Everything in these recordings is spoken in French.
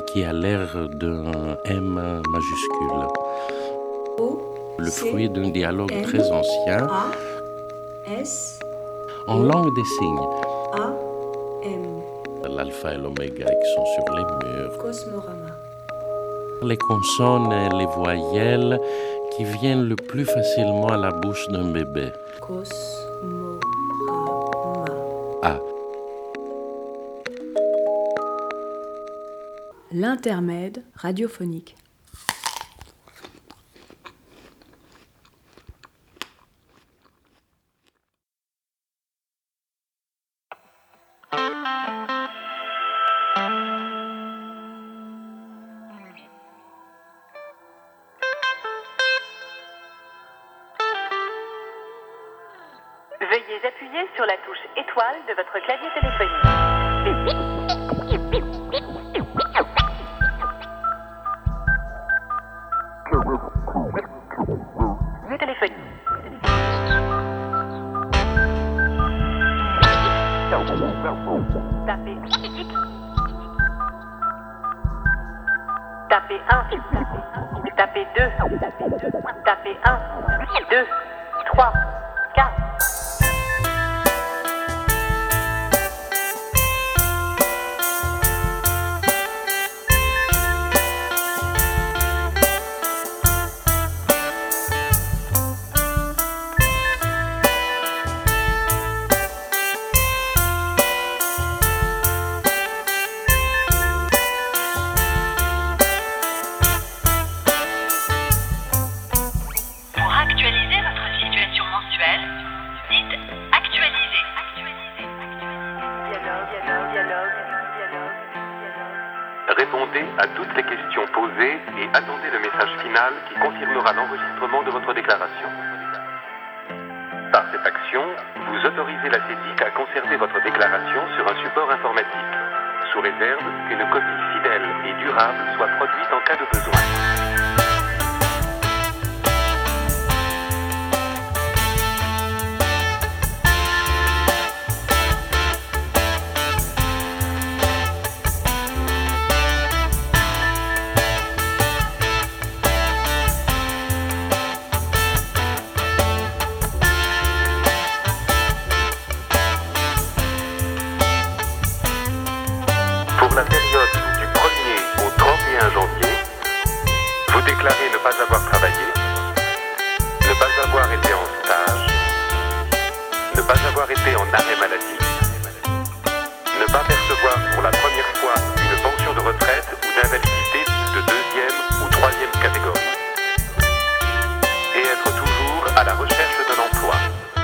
qui a l'air d'un M majuscule. Le fruit d'un dialogue très ancien en langue des signes. L'alpha et l'oméga qui sont sur les murs. Cosmorama. Les consonnes et les voyelles qui viennent le plus facilement à la bouche d'un bébé. Cosmorama. A. L'intermède radiophonique. Veuillez appuyer sur la touche étoile de votre clavier téléphonique. Clavier téléphonique. Tapez 1. Tapez 2. Tapez 1, 2, 3, 4. Répondez à toutes les questions posées et attendez le message final qui confirmera l'enregistrement de votre déclaration. Par cette action, vous autorisez la CEDIC à conserver votre déclaration sur un support informatique, sous réserve qu'une copie fidèle et durable soit produite en cas de besoin. Pour la période du 1er au 31 janvier, vous déclarez ne pas avoir travaillé, ne pas avoir été en stage, ne pas avoir été en arrêt maladie, ne pas percevoir pour la première fois une pension de retraite ou d'invalidité de 2e ou 3e catégorie, et être toujours à la recherche d'un emploi.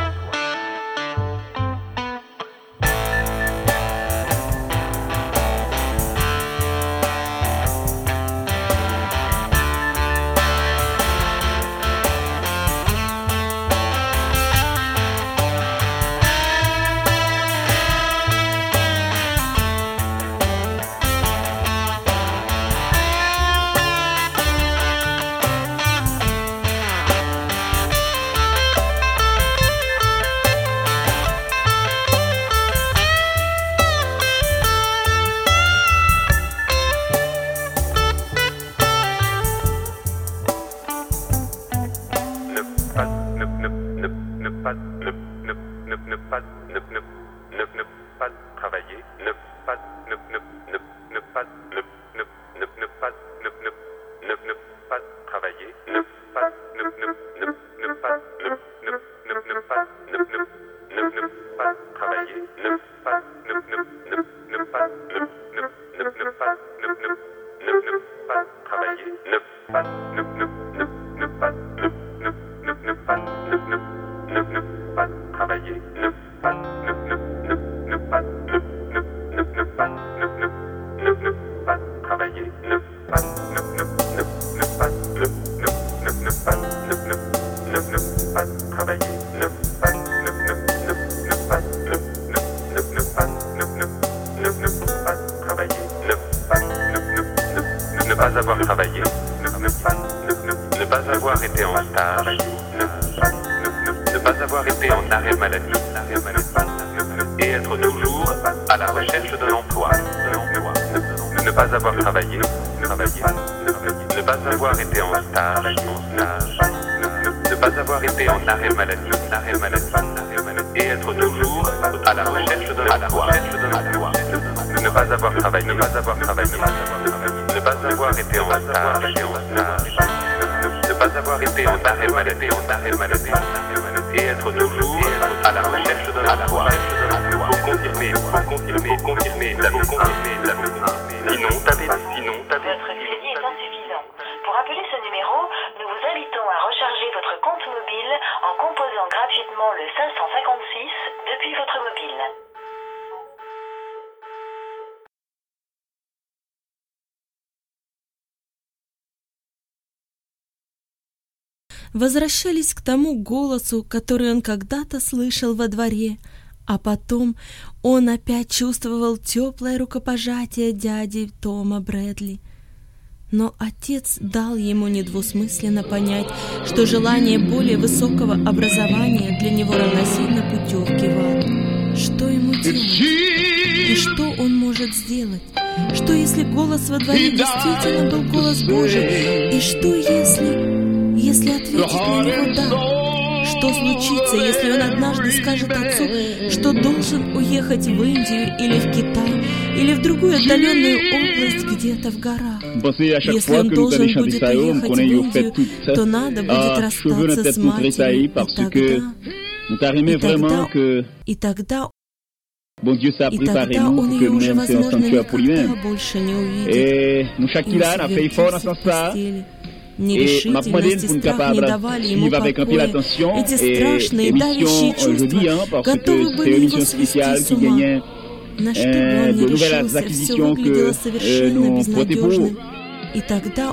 Ne pas avoir travaillé, ne pas avoir été en stage, ne pas avoir été en arrêt maladie, et être toujours à la recherche d'un emploi. Ne ne pas avoir travaillé, ne pas avoir été en stage, ne pas avoir été en arrêt maladie, et être toujours à la recherche de l'emploi, ne pas avoir travaillé, ne pas avoir avoir été en stage, ne pas avoir été en arrêt maladie, et être toujours à la recherche de l'emploi. Pour confirmer l'amour. Sinon, Votre crédit est insuffisant. Pour appeler ce numéro, nous vous invitons à recharger votre compte mobile en composant gratuitement le 556 depuis votre mobile. Возвращались к тому голосу, который он когда-то слышал во дворе, а потом он опять чувствовал теплое рукопожатие дяди Тома Брэдли. Но отец дал ему недвусмысленно понять, что желание более высокого образования для него равносильно путевке в ад. Что ему делать? И что он может сделать? Что если голос во дворе действительно был голос Божий? И что если ответить на него «да»? Что случится, если он однажды скажет отцу, что должен уехать в Индию или в Китай, или в другую отдаленную область где-то в горах? Если он должен будет уехать в Индию, то надо будет расстаться с матерью, и тогда он ее уже, возможно, никогда больше не увидит. И в постели. Нерешительность и страх не давали ему покоя. Эти страшные, давящие чувства готовы были его свести с ума. На что бы он ни решился, все выглядело совершенно безнадежным. И тогда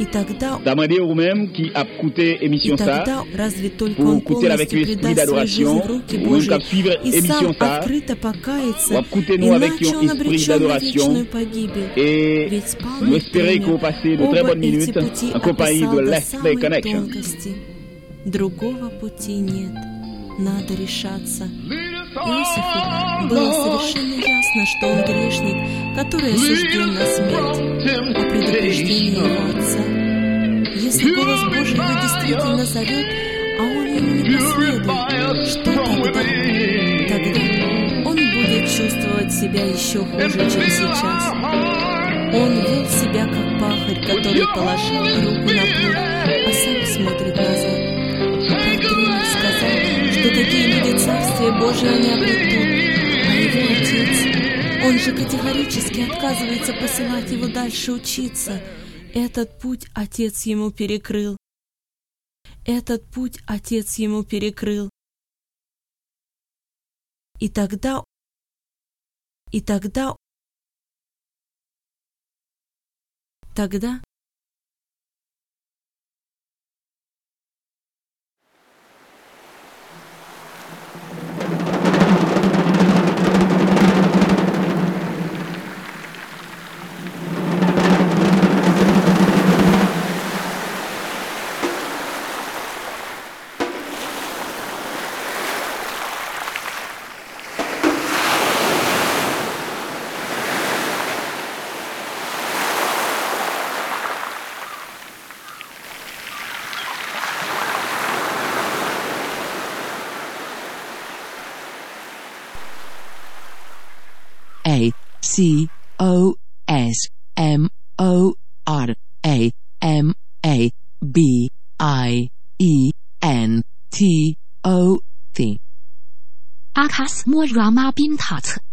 разве только он полностью предаст свою жизнь в руки Божьи и сам открыто покается, иначе он обречен на вечную погибель. Ведь спал например, оба эти пути описал до самой тонкости. Другого пути нет. Надо решаться. Иосифу было совершенно ясно, что он грешник, который осужден на смерть, а предупреждение его отца. Если голос Божий его действительно зовет, а он ему не последует, что тогда? Тогда он будет чувствовать себя еще хуже, чем сейчас. Он вел себя как пахарь, который положил руку на плуг, а сам смотрит назад. Патриарх сказал, что такие люди Царствие Божие не обретут, а его отец, он же категорически отказывается посылать его дальше учиться. Этот путь отец ему перекрыл. И тогда 阿卡斯莫拉玛宾塔茨。